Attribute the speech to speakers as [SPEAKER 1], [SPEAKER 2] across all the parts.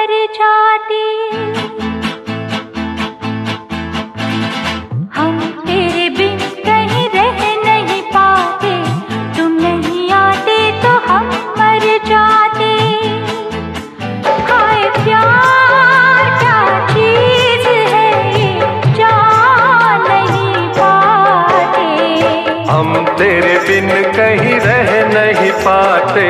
[SPEAKER 1] मर जाते। हम तेरे बिन कहीं रह नहीं पाते, तुम नहीं आते तो हम मर जाते। हाय प्यार क्या चीज है ये, जान नहीं पाते।
[SPEAKER 2] हम तेरे बिन कहीं रह नहीं पाते,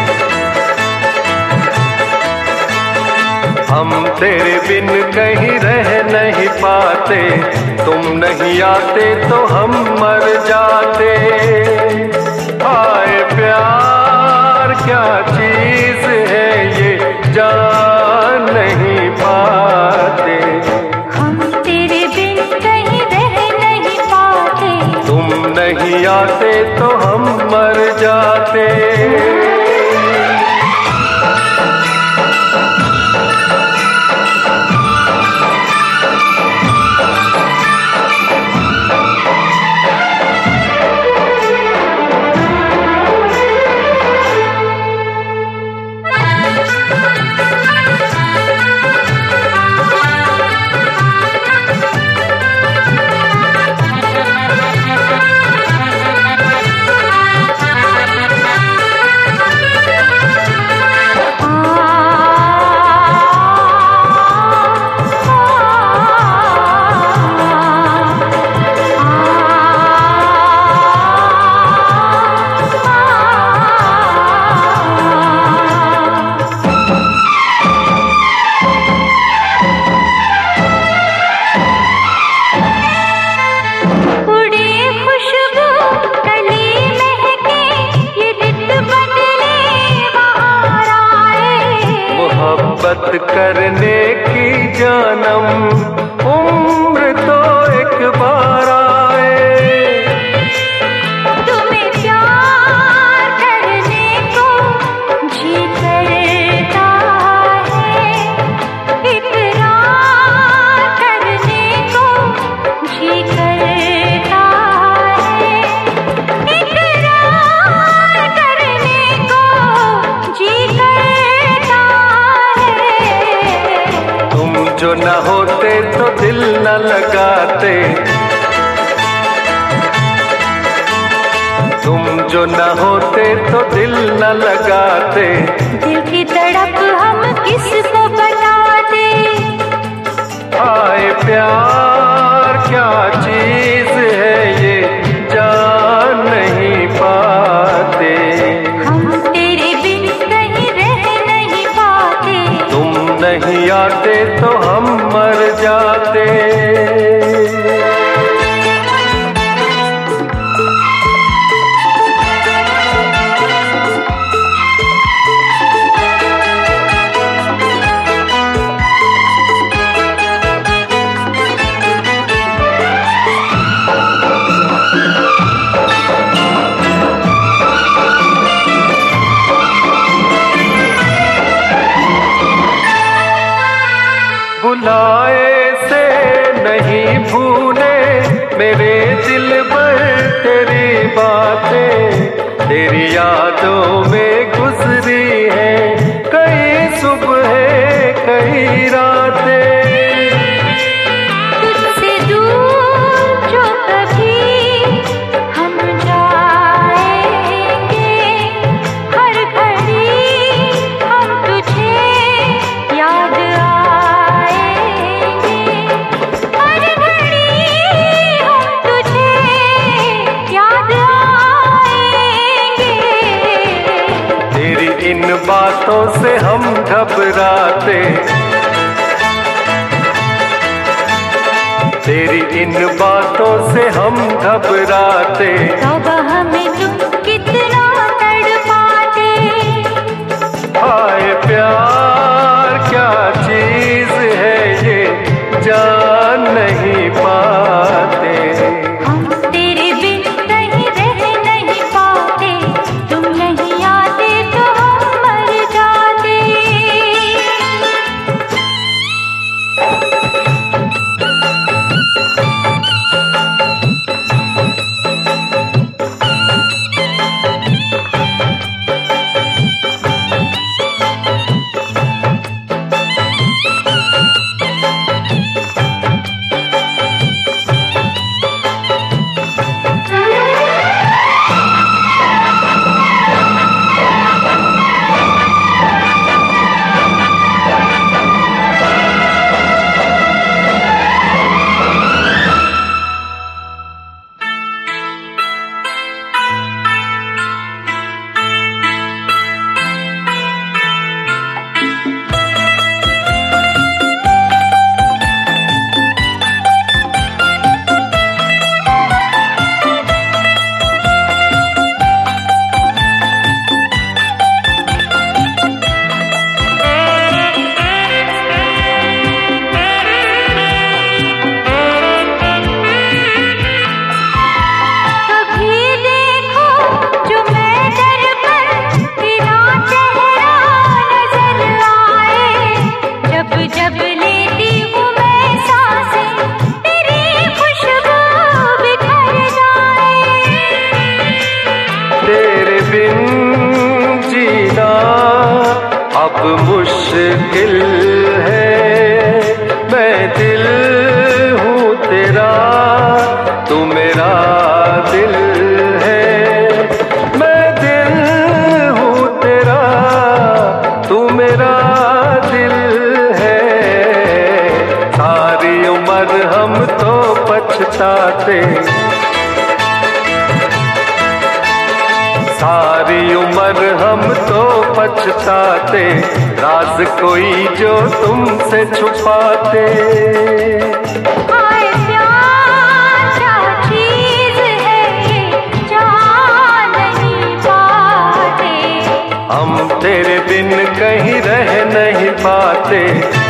[SPEAKER 2] हम तेरे बिन कहीं रह नहीं पाते, तुम नहीं आते तो हम मर जाते। हाय प्यार क्या चीज है ये, जान नहीं पाते।
[SPEAKER 1] हम तेरे बिन कहीं रह नहीं पाते,
[SPEAKER 2] तुम नहीं आते तो हम मर जाते। मोहब्बत करने की जानम उम्र तो एक बार आए।
[SPEAKER 1] तुम्हें प्यार करने को जी करता है, इकरार करने को जी करता है, इकरार करने को जी करता है।
[SPEAKER 2] तुम जो न होते तो दिल न लगाते, तुम जो न होते तो दिल न लगाते।
[SPEAKER 1] दिल की तड़प हम किसको बताते।
[SPEAKER 2] हाय प्यार क्या चीज है ये, जान नहीं पाते।
[SPEAKER 1] हम तेरे बिन कहीं रह नहीं पाते,
[SPEAKER 2] तुम नहीं आते तो हम मर जाते। बुलाए से नहीं भूले मेरे दिल पर तेरी बातें, तेरी यादों में गुजरी है कई सुबह कई रातें।
[SPEAKER 1] तुझसे दूर जो कभी हम जाएंगे, हर घड़ी हम तुझे याद आएंगे, हर घड़ी हम तुझे याद आएंगे।
[SPEAKER 2] तेरी इन बातों से हम घबराते, तेरी इन बातों से हम घबराते।
[SPEAKER 1] तौबा हमें तुम कितना तड़पाते।
[SPEAKER 2] हाय प्यार क्या चीज है ये, जान नहीं पाते।
[SPEAKER 1] हम तेरे बिन कहीं रह नहीं पाते, तुम नहीं आते तो हम मर जाते। जब लेती हूँ मैं सांसें तेरी खुशबू बिखर जाए।
[SPEAKER 2] तेरे बिन जीना अब मुश्किल है, मैं दिल हूँ तेरा, तू मेरा दिल है। मैं दिल हूँ तेरा, तू मेरा दिल है। सारी उम्र हम तो पछताते, सारी उम्र हम तो पछताते, राज कोई जो तुमसे छुपाते।
[SPEAKER 1] हाय प्यार क्या चीज है ये जान नहीं पाते।
[SPEAKER 2] हम तेरे बिन कहीं रह नहीं पाते,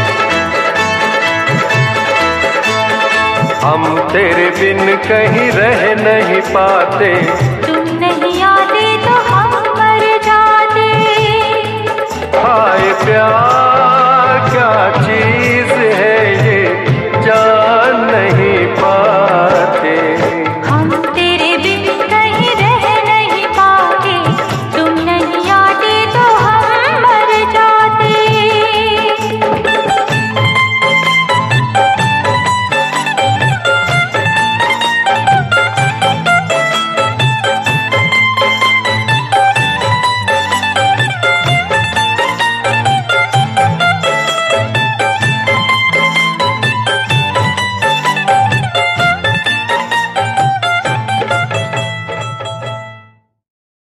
[SPEAKER 2] हम तेरे बिन कहीं रह नहीं पाते।
[SPEAKER 1] तुम नहीं आते तो हम मर जाते।
[SPEAKER 2] हाय प्यार